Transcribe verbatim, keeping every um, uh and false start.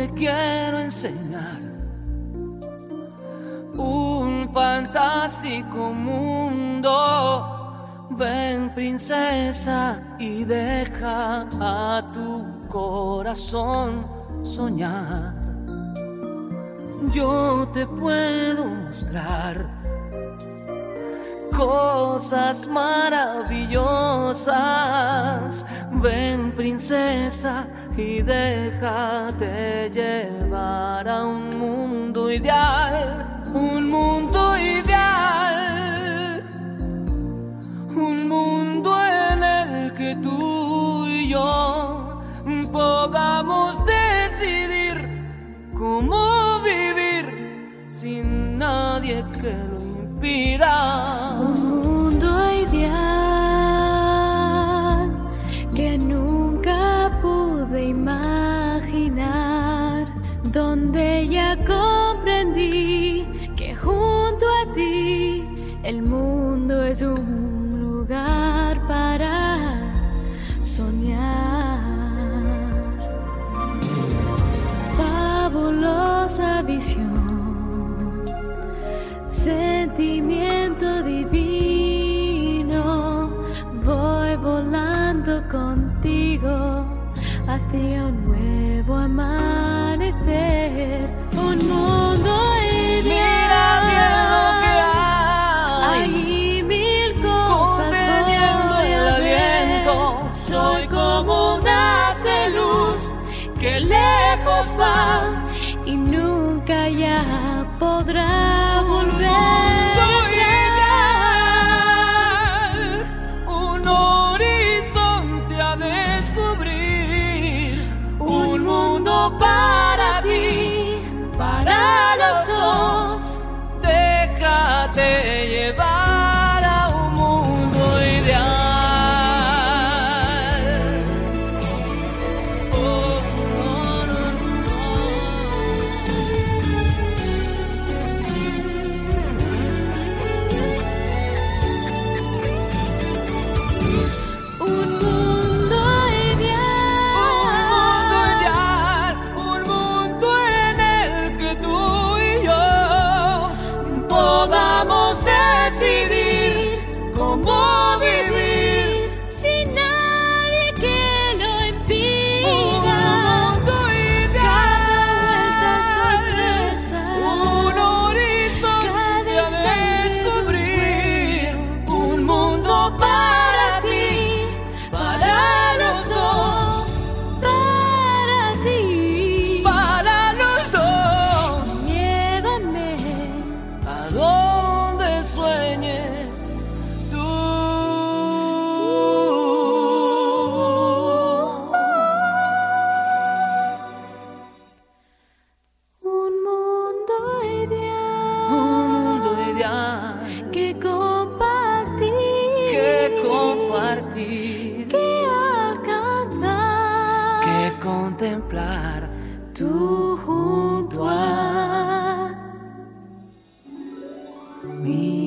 quiero enseñar un fantástico mundo. Ven, princesa, y deja a tu corazón soñar. Yo te puedo mostrar cosas maravillosas. Ven, princesa, y déjate llevar a un mundo ideal. Un mundo ideal, un mundo en el que tú y yo podamos decidir cómo vivir sin nadie que lo impida. Un mundo ideal que nunca pude imaginar, donde ya comprendí que junto a ti el mundo es un lugar para soñar. Fabulosa visión, sentimiento divino, voy volando contigo hacia un nuevo amanecer. Un mundo ideal. Mira bien lo que hay, hay mil cosas conteniendo voy el a aliento. ver. Soy como un haz de luz que lejos va y nunca ya podrá volver. Un horizonte a descubrir, un mundo para ti, para los dos. Déjate llevar a un mundo ideal. Oh, no, no, Un mundo ideal, un mundo ideal, un mundo en el que tú y yo podamos decidir cómo vivir sin nadie que lo impida. un mundo Cada ideal, sorpresa, un horizonte cada a instante es un descubrir, sueño. un mundo para ti, para los dos, Para ti, para los dos, llévame a donde sueñe tú. un mundo ideal, Un mundo ideal que compartir, que compartir, que alcanzar, que contemplar tú junto a mí.